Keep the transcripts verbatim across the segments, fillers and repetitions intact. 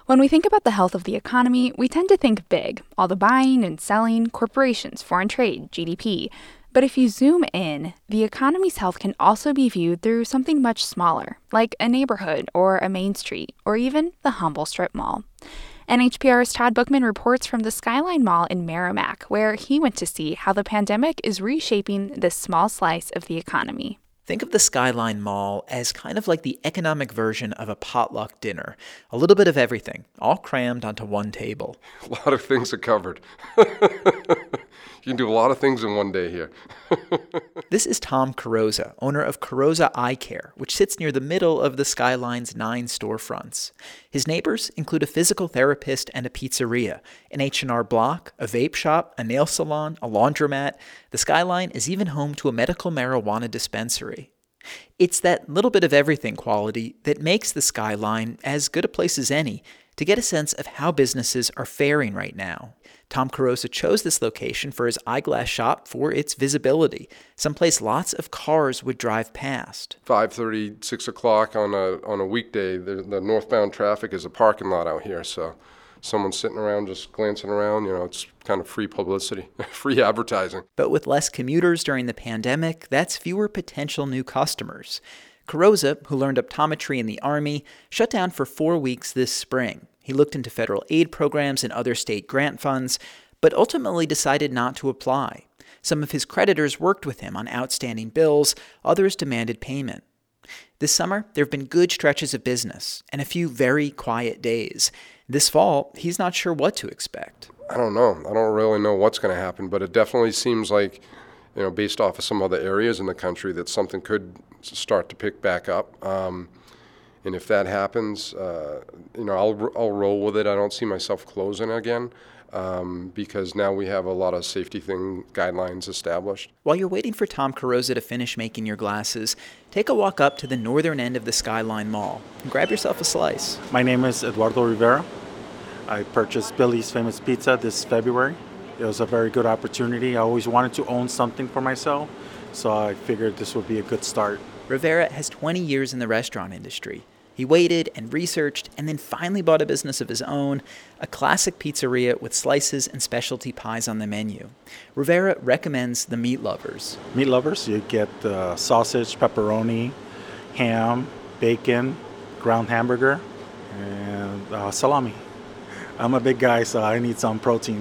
When we think about the health of the economy, we tend to think big, all the buying and selling, corporations, foreign trade, G D P. But if you zoom in, the economy's health can also be viewed through something much smaller, like a neighborhood or a main street, or even the humble strip mall. N H P R's Todd Bookman reports from the Skyline Mall in Merrimack, where he went to see how the pandemic is reshaping this small slice of the economy. Think of the Skyline Mall as kind of like the economic version of a potluck dinner. A little bit of everything, all crammed onto one table. A lot of things are covered. You can do a lot of things in one day here. This is Tom Carrozza, owner of Carrozza Eye Care, which sits near the middle of the Skyline's nine storefronts. His neighbors include a physical therapist and a pizzeria, an H and R Block, a vape shop, a nail salon, a laundromat. The Skyline is even home to a medical marijuana dispensary. It's that little bit of everything quality that makes the Skyline as good a place as any to get a sense of how businesses are faring right now. Tom Carrozza chose this location for his eyeglass shop for its visibility, someplace lots of cars would drive past. five thirty, six o'clock on a on a weekday, the, the northbound traffic is a parking lot out here, so someone sitting around just glancing around, you know, it's kind of free publicity, free advertising. But with less commuters during the pandemic, that's fewer potential new customers. Carrozza, who learned optometry in the Army, shut down for four weeks this spring. He looked into federal aid programs and other state grant funds, but ultimately decided not to apply. Some of his creditors worked with him on outstanding bills, others demanded payment. This summer, there have been good stretches of business and a few very quiet days. This fall, he's not sure what to expect. I don't know. I don't really know what's going to happen, but it definitely seems like, you know, based off of some other areas in the country, that something could start to pick back up. Um, and if that happens, uh, you know, I'll I'll roll with it. I don't see myself closing again um, because now we have a lot of safety thing guidelines established. While you're waiting for Tom Carrozza to finish making your glasses, take a walk up to the northern end of the Skyline Mall and grab yourself a slice. My name is Eduardo Rivera. I purchased Billy's Famous Pizza this February. It was a very good opportunity. I always wanted to own something for myself, so I figured this would be a good start. Rivera has twenty years in the restaurant industry. He waited and researched and then finally bought a business of his own, a classic pizzeria with slices and specialty pies on the menu. Rivera recommends the meat lovers. Meat lovers, you get uh, sausage, pepperoni, ham, bacon, ground hamburger, and uh, salami. I'm a big guy, so I need some protein.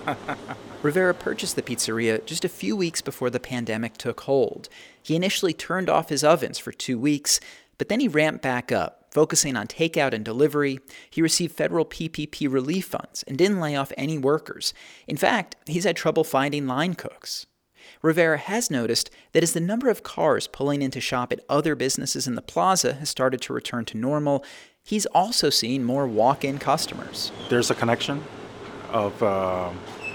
Rivera purchased the pizzeria just a few weeks before the pandemic took hold. He initially turned off his ovens for two weeks, but then he ramped back up, focusing on takeout and delivery. He received federal P P P relief funds and didn't lay off any workers. In fact, he's had trouble finding line cooks. Rivera has noticed that as the number of cars pulling in to shop at other businesses in the plaza has started to return to normal, he's also seeing more walk-in customers. There's a connection of uh,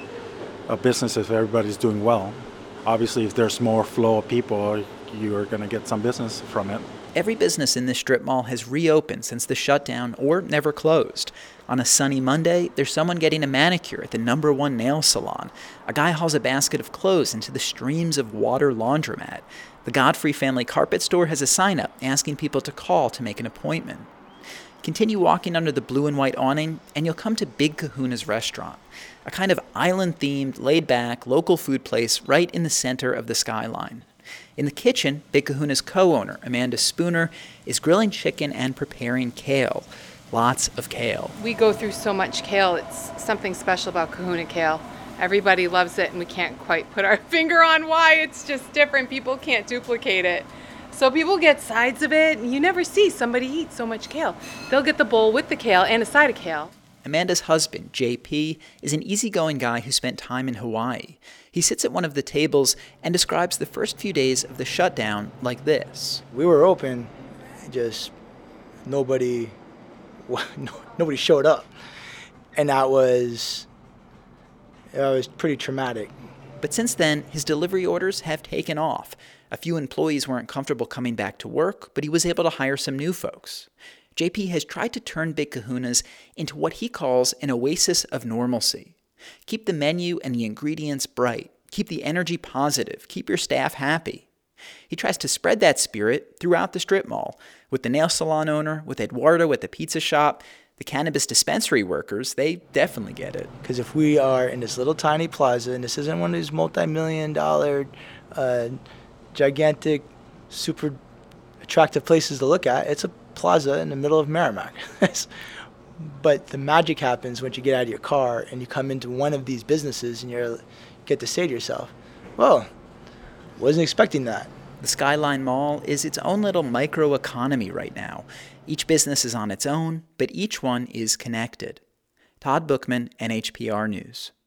a business if everybody's doing well. Obviously, if there's more flow of people, you're going to get some business from it. Every business in this strip mall has reopened since the shutdown or never closed. On a sunny Monday, there's someone getting a manicure at the number one nail salon. A guy hauls a basket of clothes into the streams of water laundromat. The Godfrey Family Carpet Store has a sign up asking people to call to make an appointment. Continue walking under the blue and white awning, and you'll come to Big Kahuna's restaurant, a kind of island-themed, laid-back, local food place right in the center of the Skyline. In the kitchen, Big Kahuna's co-owner, Amanda Spooner, is grilling chicken and preparing kale. Lots of kale. We go through so much kale. It's something special about Kahuna kale. Everybody loves it, and we can't quite put our finger on why. It's just different. People can't duplicate it. So people get sides of it, and you never see somebody eat so much kale. They'll get the bowl with the kale and a side of kale. Amanda's husband, J P, is an easygoing guy who spent time in Hawaii. He sits at one of the tables and describes the first few days of the shutdown like this. We were open, just nobody, nobody showed up. And that was, that was pretty traumatic. But since then, his delivery orders have taken off. A few employees weren't comfortable coming back to work, but he was able to hire some new folks. J P has tried to turn Big Kahuna's into what he calls an oasis of normalcy. Keep the menu and the ingredients bright. Keep the energy positive. Keep your staff happy. He tries to spread that spirit throughout the strip mall, with the nail salon owner, with Eduardo at the pizza shop. The cannabis dispensary workers, they definitely get it. Because if we are in this little tiny plaza, and this isn't one of these multi-million dollar, uh, gigantic, super attractive places to look at, it's a plaza in the middle of Merrimack. But the magic happens once you get out of your car and you come into one of these businesses and you get to say to yourself, whoa, wasn't expecting that. The Skyline Mall is its own little microeconomy right now. Each business is on its own, but each one is connected. Todd Bookman, N H P R News.